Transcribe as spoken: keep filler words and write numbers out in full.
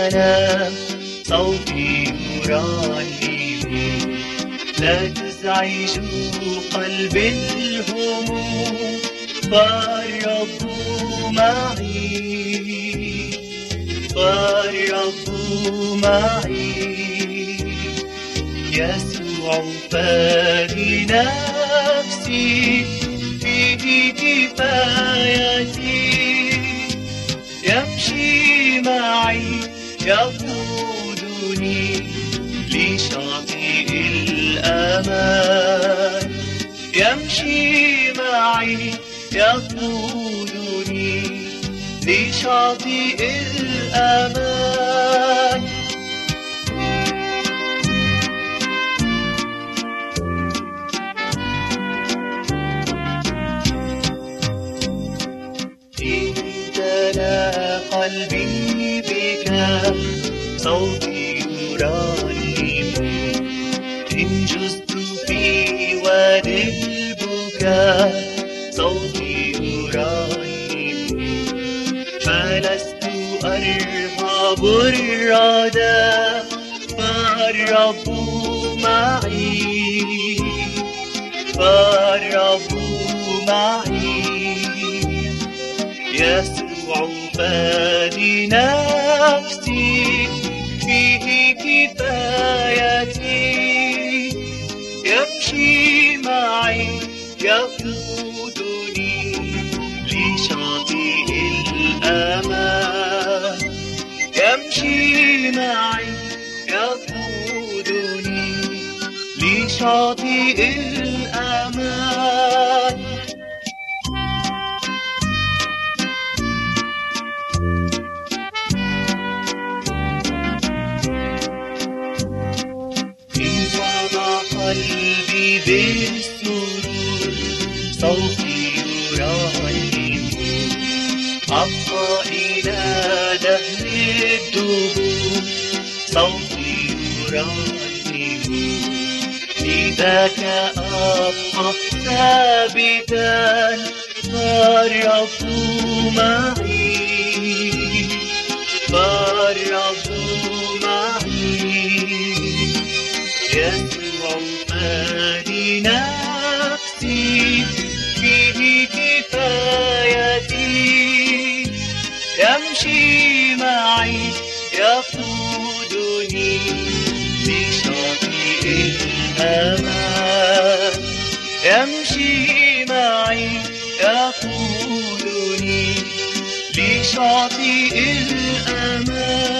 أنام صوتي يرنم، لا تزعج قلب الهموم فالرب معي، فالرب معي. يسوع فادي نفسي، فيه كفايتي، يمشي معي يقودني لشاطئ الأمان، يمشي معي يقودني لشاطئ الأمان. امتلأ قلبي بك صوتي يرنم، إن جزت في وادي البكاء صوتي يرنم، فلست أرهب الردى فالرب معي، فالرب معي. يسوع فادي نفسي، فيه كفايتي، يمشي معي يقودني لشاطئ الأمان، يمشي معي يقودني لشاطئ الأمان. قلبي بالسرور صوتي يرنم، أبقى إلى دهر الدهور صوتي يرنم، لذاك أبقى ثابتا فالرب معي، فالرب معي. يسوع فادي نفسي، فيه كفايتي، يمشي معي يقودني لشاطئ الأمان، يمشي معي يقودني لشاطئ الأمان.